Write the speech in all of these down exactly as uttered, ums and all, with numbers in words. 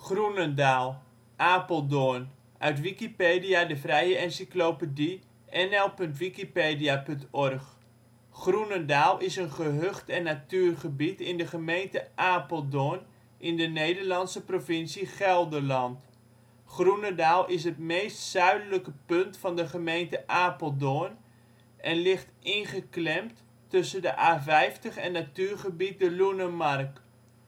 Groenendaal, Apeldoorn, uit Wikipedia, de vrije encyclopedie. N L punt wikipedia punt org. Groenendaal is een gehucht en natuurgebied in de gemeente Apeldoorn, in de Nederlandse provincie Gelderland. Groenendaal is het meest zuidelijke punt van de gemeente Apeldoorn en ligt ingeklemd tussen de A vijftig en natuurgebied de Loenermark.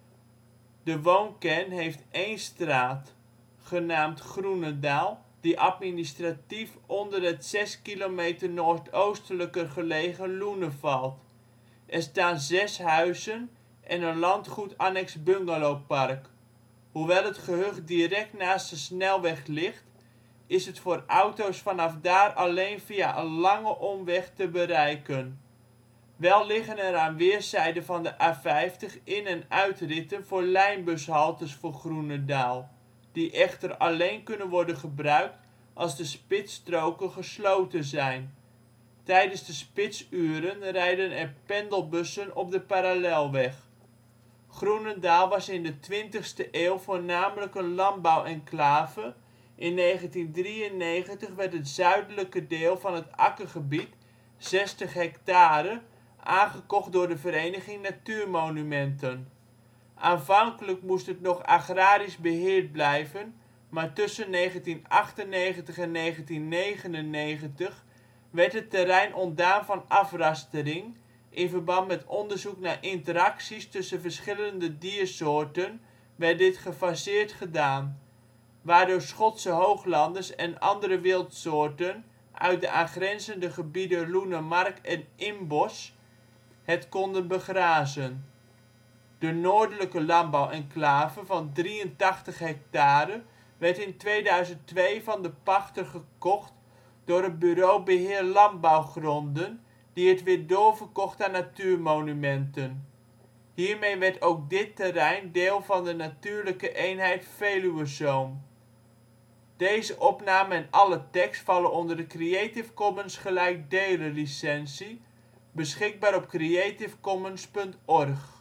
De woonkern heeft één straat, genaamd Groenendaal, die administratief onder het zes kilometer noordoostelijker gelegen Loenen valt. Er staan zes huizen en een landgoed annex bungalowpark. Hoewel het gehucht direct naast de snelweg ligt, is het voor auto 's vanaf daar alleen via een lange omweg te bereiken. Wel liggen er aan weerszijden van de A vijftig in - en uitritten voor lijnbushaltes voor Groenendaal, die echter alleen kunnen worden gebruikt als de spitsstroken gesloten zijn. Tijdens de spitsuren rijden er pendelbussen op de parallelweg. Groenendaal was in de twintigste eeuw voornamelijk een landbouwenclave. In negentien drieënnegentig werd het zuidelijke deel van het akkergebied (zestig hectare) aangekocht door de Vereniging Natuurmonumenten. Aanvankelijk moest het nog agrarisch beheerd blijven, maar tussen negentien achtennegentig en negentien negenennegentig werd het terrein ontdaan van afrastering, in verband met onderzoek naar interacties tussen verschillende diersoorten werd dit gefaseerd gedaan, waardoor Schotse hooglanders en andere wildsoorten uit de aangrenzende gebieden Loenermark en Imbosch het konden begrazen. De noordelijke landbouwenclave van drieëntachtig hectare werd in tweeduizend twee van de pachter gekocht door het Bureau Beheer Landbouwgronden, die het weer doorverkocht aan Natuurmonumenten. Hiermee werd ook dit terrein deel van de natuurlijke eenheid Veluwezoom. Plaatsen in de gemeente Apeldoorn. Creative Commons gelijkdelen licentie. Beschikbaar op creativecommons punt org